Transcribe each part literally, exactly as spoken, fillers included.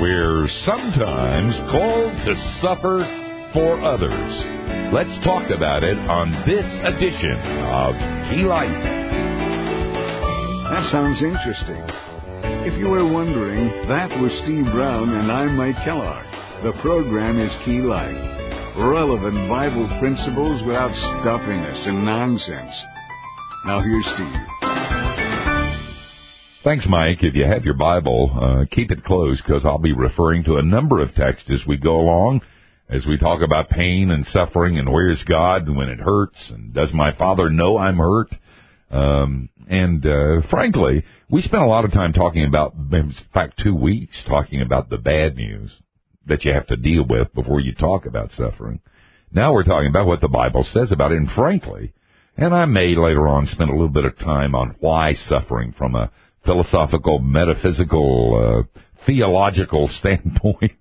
We're sometimes called to suffer for others. Let's talk about it on this edition of Key Life. That sounds interesting. If you were wondering, that was Steve Brown and I'm Mike Kellogg. The program is Key Life. Relevant Bible principles without stuffiness and nonsense. Now here's Steve. Thanks, Mike. If you have your Bible, uh, keep it close because I'll be referring to a number of texts as we go along, as we talk about pain and suffering and where's God when it hurts and does my Father know I'm hurt? Um, and uh, frankly, we spent a lot of time talking about, in fact, two weeks talking about the bad news that you have to deal with before you talk about suffering. Now we're talking about what the Bible says about it, and frankly, and I may later on spend a little bit of time on why suffering from a philosophical, metaphysical, uh, theological standpoint.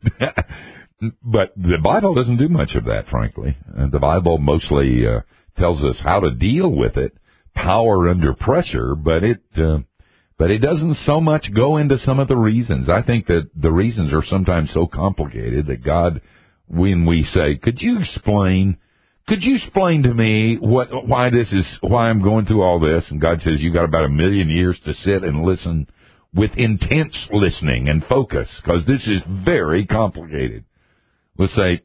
But the Bible doesn't do much of that, frankly. Uh, the Bible mostly uh, tells us how to deal with it, power under pressure, but it uh, but it doesn't so much go into some of the reasons. I think that the reasons are sometimes so complicated that God, when we say, could you explain Could you explain to me what, why this is, why I'm going through all this? And God says, you got about a million years to sit and listen with intense listening and focus, because this is very complicated. We'll say,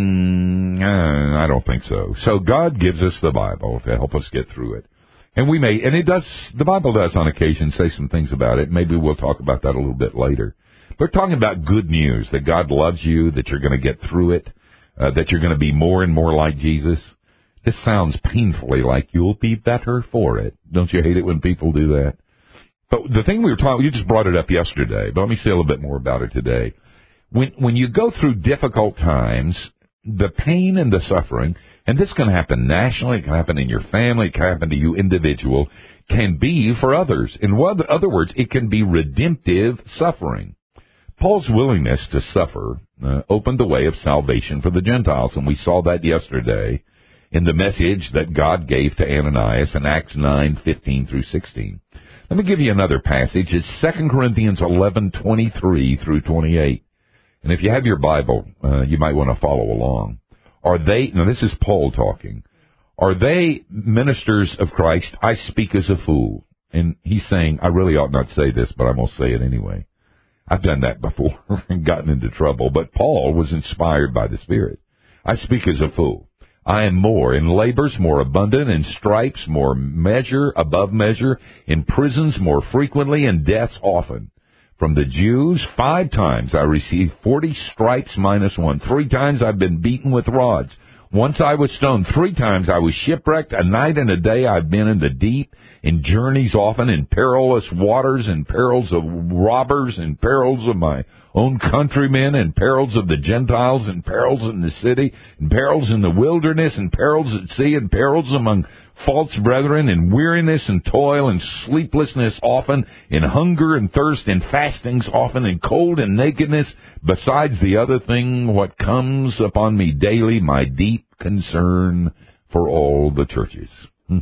mm, uh, I don't think so. So God gives us the Bible to help us get through it. And we may, and it does, the Bible does on occasion say some things about it. Maybe we'll talk about that a little bit later. We're talking about good news, that God loves you, that you're going to get through it. Uh, that you're going to be more and more like Jesus. This sounds painfully like you'll be better for it. Don't you hate it when people do that? But the thing we were talking, you just brought it up yesterday, but let me say a little bit more about it today. When when you go through difficult times, the pain and the suffering, and this can happen nationally, it can happen in your family, it can happen to you individual, can be for others. In other words, it can be redemptive suffering. Paul's willingness to suffer uh, opened the way of salvation for the Gentiles, and we saw that yesterday in the message that God gave to Ananias in Acts nine, fifteen through sixteen. Let me give you another passage. It's Second Corinthians eleven, twenty-three through twenty-eight. And if you have your Bible, uh, you might want to follow along. Are they, now this is Paul talking, are they ministers of Christ? I speak as a fool. And he's saying, I really ought not say this, but I'm going to say it anyway. I've done that before and gotten into trouble, but Paul was inspired by the Spirit. I speak as a fool. I am more, in labors more abundant, in stripes more measure, above measure, in prisons more frequently, in deaths often. From the Jews, five times I received forty stripes minus one. Three times I've been beaten with rods. Once I was stoned. Three times I was shipwrecked. A night and a day I've been in the deep, in journeys often, in perilous waters, in perils of robbers, in perils of my own countrymen, in perils of the Gentiles, in perils in the city, in perils in the wilderness, in perils at sea, in perils among false brethren, in weariness and toil, and sleeplessness often, in hunger and thirst, in fastings often, in cold and nakedness, besides the other thing, what comes upon me daily, my deep concern for all the churches. Hmm.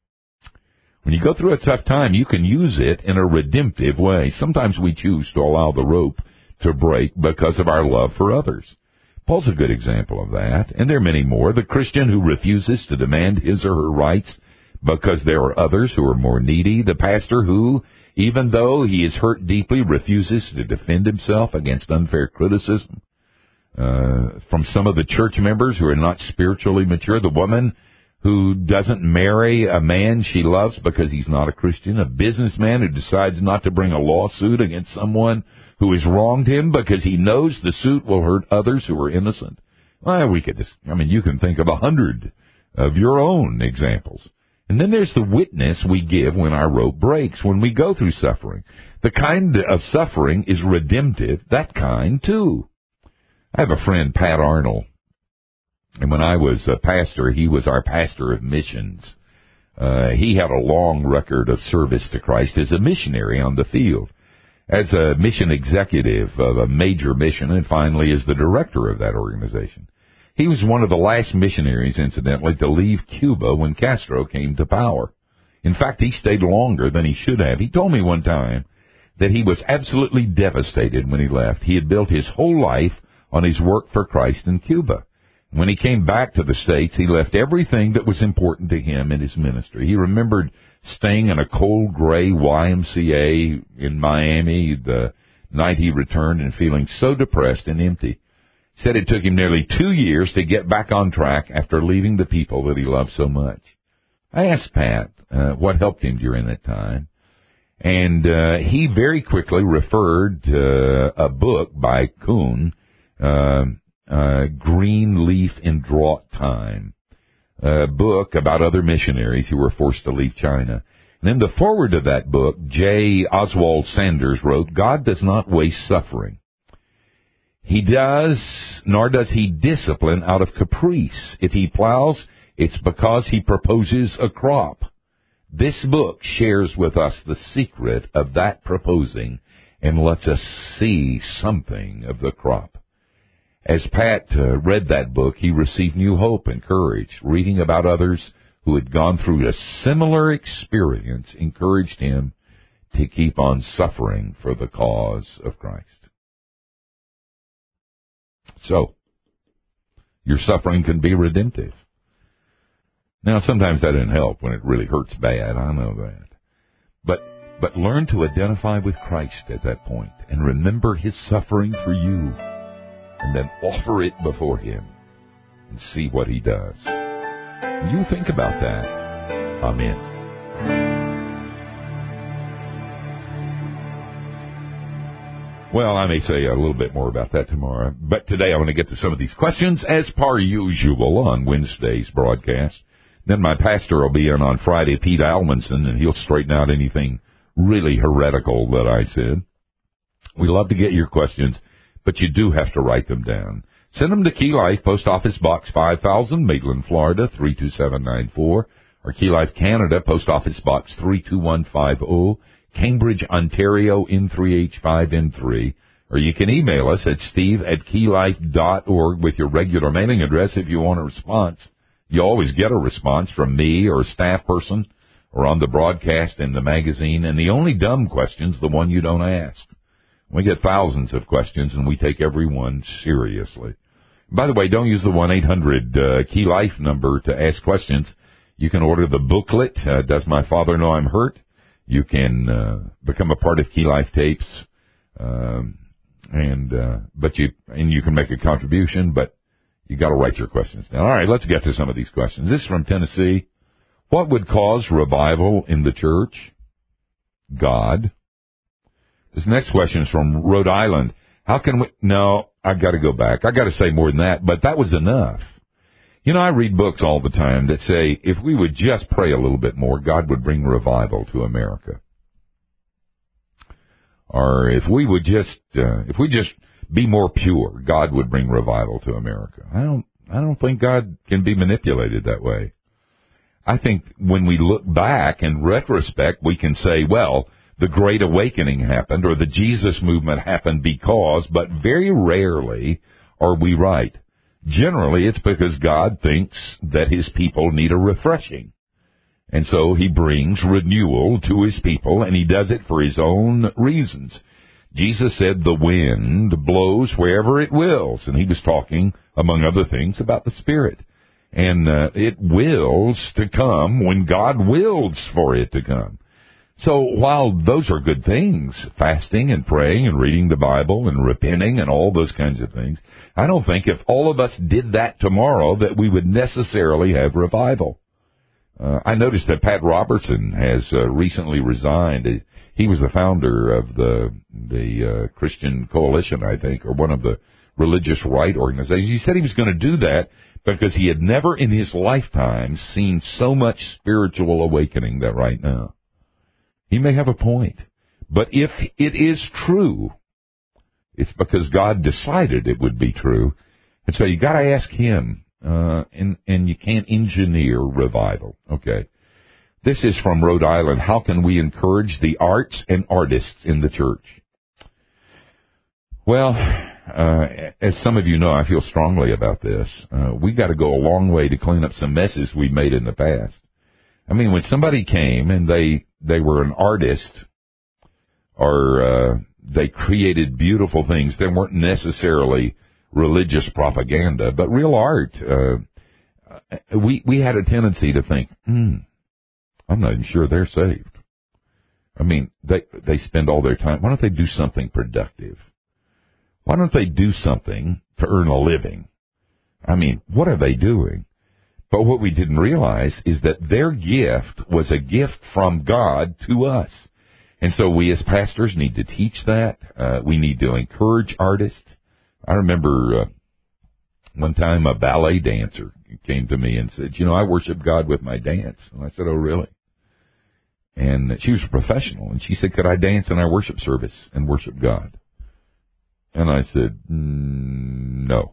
When you go through a tough time, you can use it in a redemptive way. Sometimes we choose to allow the rope to break because of our love for others. Paul's a good example of that, and there are many more. The Christian who refuses to demand his or her rights because there are others who are more needy. The pastor who, even though he is hurt deeply, refuses to defend himself against unfair criticism uh, from some of the church members who are not spiritually mature. The woman who doesn't marry a man she loves because he's not a Christian. A businessman who decides not to bring a lawsuit against someone who has wronged him because he knows the suit will hurt others who are innocent. Well, we could just, I mean, you can think of a hundred of your own examples. And then there's the witness we give when our rope breaks, when we go through suffering. The kind of suffering is redemptive, that kind too. I have a friend, Pat Arnold, and when I was a pastor, he was our pastor of missions. Uh, he had a long record of service to Christ as a missionary on the field, as a mission executive of a major mission, and finally as the director of that organization. He was one of the last missionaries, incidentally, to leave Cuba when Castro came to power. In fact, he stayed longer than he should have. He told me one time that he was absolutely devastated when he left. He had built his whole life on his work for Christ in Cuba. When he came back to the States, he left everything that was important to him in his ministry. He remembered staying in a cold, gray Y M C A in Miami the night he returned and feeling so depressed and empty. He said it took him nearly two years to get back on track after leaving the people that he loved so much. I asked Pat uh, what helped him during that time, and uh, he very quickly referred to a book by Kuhn, uh, uh, Green Leaf in Drought Time, a book about other missionaries who were forced to leave China. And in the foreword of that book, J. Oswald Sanders wrote, God does not waste suffering. He does, nor does he discipline out of caprice. If he plows, it's because he proposes a crop. This book shares with us the secret of that proposing and lets us see something of the crop. As Pat uh, read that book, he received new hope and courage. Reading about others who had gone through a similar experience encouraged him to keep on suffering for the cause of Christ. So, your suffering can be redemptive. Now, sometimes that doesn't help when it really hurts bad. I know that. But but learn to identify with Christ at that point and remember his suffering for you, and then offer it before him and see what he does. You think about that. Amen. Well, I may say a little bit more about that tomorrow, but today I want to get to some of these questions as per usual on Wednesday's broadcast. Then my pastor will be in on Friday, Pete Almanson, and he'll straighten out anything really heretical that I said. We love to get your questions, but you do have to write them down. Send them to Key Life, Post Office Box five thousand, Maitland, Florida, three two seven nine four, or Key Life Canada, Post Office Box three two one five zero, Cambridge, Ontario, N three H five N three, or you can email us at steve at keylife dot org with your regular mailing address if you want a response. You always get a response from me or a staff person or on the broadcast in the magazine, and the only dumb question's the one you don't ask. We get thousands of questions, and we take every one seriously. By the way, don't use the one eight hundred uh, Key Life number to ask questions. You can order the booklet, uh, Does My Father Know I'm Hurt? You can uh, become a part of Key Life Tapes, um, and uh, but you and you can make a contribution, but you got to write your questions down. All right, let's get to some of these questions. This is from Tennessee. What would cause revival in the church? God. This next question is from Rhode Island. How can we... No, I got to go back. I got to say more than that, but that was enough. You know, I read books all the time that say if we would just pray a little bit more, God would bring revival to America. Or if we would just, uh, if we just be more pure, God would bring revival to America. I don't, I don't think God can be manipulated that way. I think when we look back in retrospect, we can say, well, the Great Awakening happened or the Jesus movement happened because, but very rarely are we right. Generally, it's because God thinks that his people need a refreshing. And so he brings renewal to his people, and he does it for his own reasons. Jesus said the wind blows wherever it wills, and he was talking, among other things, about the Spirit. And uh, it wills to come when God wills for it to come. So while those are good things, fasting and praying and reading the Bible and repenting and all those kinds of things, I don't think if all of us did that tomorrow that we would necessarily have revival. Uh, I noticed that Pat Robertson has uh, recently resigned. He was the founder of the the uh, Christian Coalition, I think, or one of the religious right organizations. He said he was going to do that because he had never in his lifetime seen so much spiritual awakening that right now. He may have a point. But if it is true, it's because God decided it would be true. And so you got to ask him, uh, and, and you can't engineer revival. Okay. This is from Rhode Island. How can we encourage the arts and artists in the church? Well, uh, as some of you know, I feel strongly about this. Uh, we got to go a long way to clean up some messes we made in the past. I mean, when somebody came and they, they were an artist or uh, they created beautiful things. They weren't necessarily religious propaganda, but real art. Uh, we we had a tendency to think, hmm, I'm not even sure they're saved. I mean, they they spend all their time. Why don't they do something productive? Why don't they do something to earn a living? I mean, what are they doing? But what we didn't realize is that their gift was a gift from God to us. And so we as pastors need to teach that. Uh, we need to encourage artists. I remember uh, one time a ballet dancer came to me and said, you know, I worship God with my dance. And I said, oh, really? And she was a professional. And she said, could I dance in our worship service and worship God? And I said, mm, no.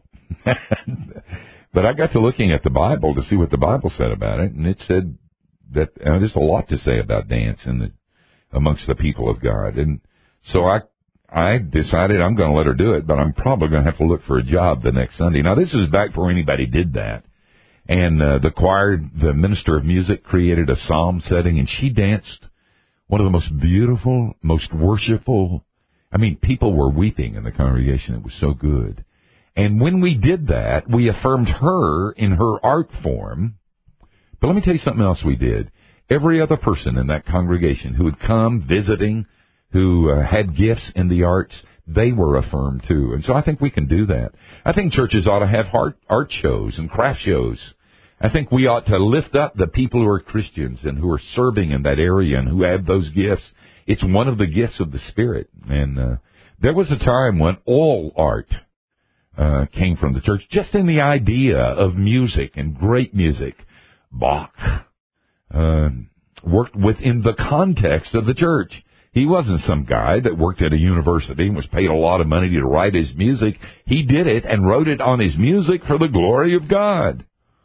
But I got to looking at the Bible to see what the Bible said about it, and it said that uh, there's a lot to say about dance in the, amongst the people of God. And so I I decided I'm going to let her do it, but I'm probably going to have to look for a job the next Sunday. Now, this is back before anybody did that. And uh, the choir, the minister of music, created a psalm setting, and she danced one of the most beautiful, most worshipful. I mean, people were weeping in the congregation. It was so good. And when we did that, we affirmed her in her art form. But let me tell you something else we did. Every other person in that congregation who had come visiting, who uh, had gifts in the arts, they were affirmed too. And so I think we can do that. I think churches ought to have art, art shows and craft shows. I think we ought to lift up the people who are Christians and who are serving in that area and who have those gifts. It's one of the gifts of the Spirit. And uh, there was a time when all art Uh, came from the church, just in the idea of music and great music. Bach uh, worked within the context of the church. He wasn't some guy that worked at a university and was paid a lot of money to write his music. He did it and wrote it on his music for the glory of God.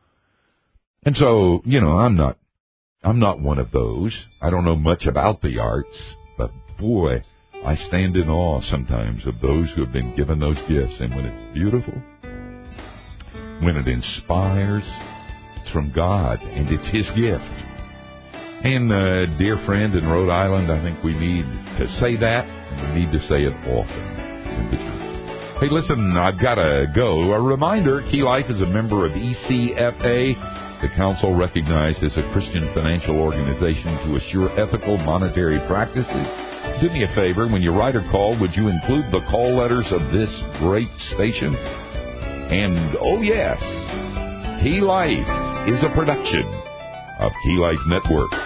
And so, you know, I'm not, I'm not one of those. I don't know much about the arts, but boy, I stand in awe sometimes of those who have been given those gifts. And when it's beautiful, when it inspires, it's from God, and it's His gift. And, uh, dear friend in Rhode Island, I think we need to say that, and we need to say it often in the church. Hey, listen, I've got to go. A reminder, Key Life is a member of E C F A, the council recognized as a Christian financial organization to assure ethical monetary practices. Do me a favor, when you write or call, would you include the call letters of this great station? And, oh yes, Key Life is a production of Key Life Network.